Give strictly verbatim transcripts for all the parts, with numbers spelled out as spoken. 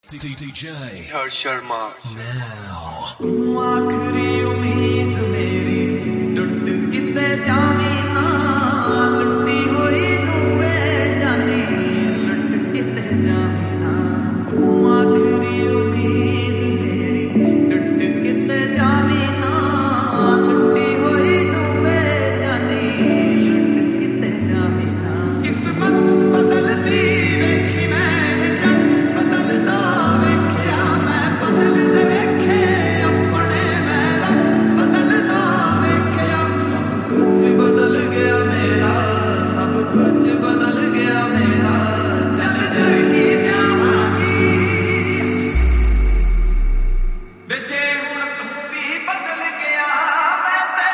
D J Harsh Sharma now. आखरी उम्मीद मेरी टुट किते जावी ना लुटी होई नूवे जानी लुट किते जावी ना आखरी उम्मीद मेरी टुट किते जावी ना लुटी होई नूवे जानी लुट किते जावी ना किस्मत बदलती वेखी मैं जग बदलदा वेखिया मैं बदलदे वेखे अपने मेरा बदलदा वेखिया सब कुछ बदल गया मेरा सब कुछ बदल गया मेरा चल चल ही जावांगी बेचे हुण तू भी बदल गया मैं ते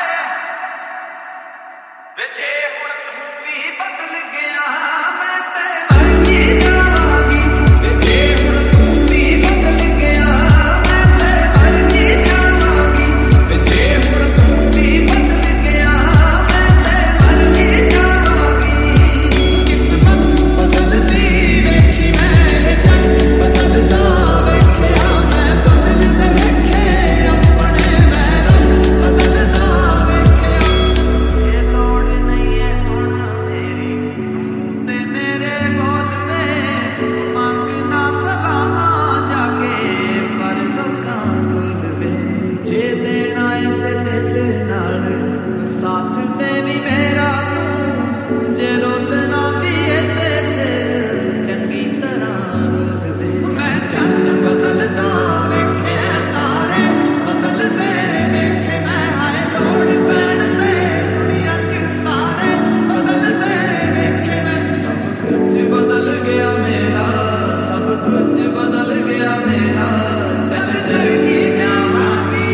बेचे हुण तू भी बदल गया मैं ते मरनी जावांगी बेचे हुण तू भी बदल गया मैं ते मरनी जावांगी बेचे हुण तू भी बदल गया मैं ते मरनी जावांगी किस्मत बदलती वेखी मैं जग बदलदा वेखिया मैं बदलदे वेखे अपने मेरा बदलदा वेखिया ये लोड़ नहीं है हुण मेरी ते मेरे बोल वे मंगना सलाहां जाके पर लोकां कोल वे जे देना है ते दिल नाल साथ दे भी मेरा तू जे रोलना भी है ते फिर चंगी तरह रोल वे मैं चंद बदलदा वेखिया तारे बदलदे वेखे मैं हाय लोड़ पैण ते दुनिया च सारे बदलदे वेखे मैं सब कुछ बदल गया मेरा सब कुछ बदल गया मेरा चल चल ही जावांगी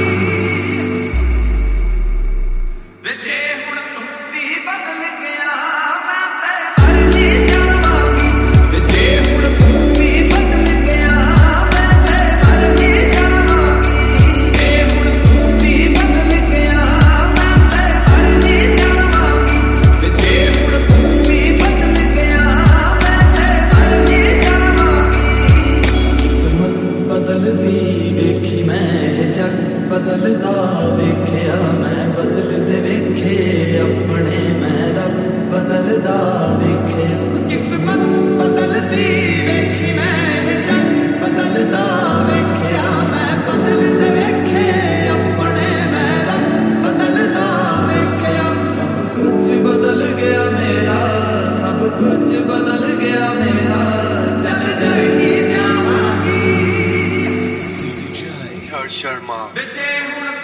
बेचे हुण तू भी बदल गया मैं ते मरनी जावांगी बेचे हुण तू भी बदल गया मैं ते मरनी जावांगी जे हुण तू भी बदल गया मैं ते मरनी जावांगी बेचे हुण तू भी बदल गया मैं ते मरनी जावांगी किस्मत बदलदी वेखी मैं जग बदलदा वेखिया मैं बदलदे वेखे अपने मैं रब बदलदा वेखिया किस्मत बदलदी वेखी मैं जग बदलदा वेखिया मैं बदलदे वेखे अपने मैं रब बदलदा वेखिया सब कुछ बदल गया मेरा सब कुछ बदल गया मेरा चल चल ही जावांगी D J Harsh Sharma बेटे हुण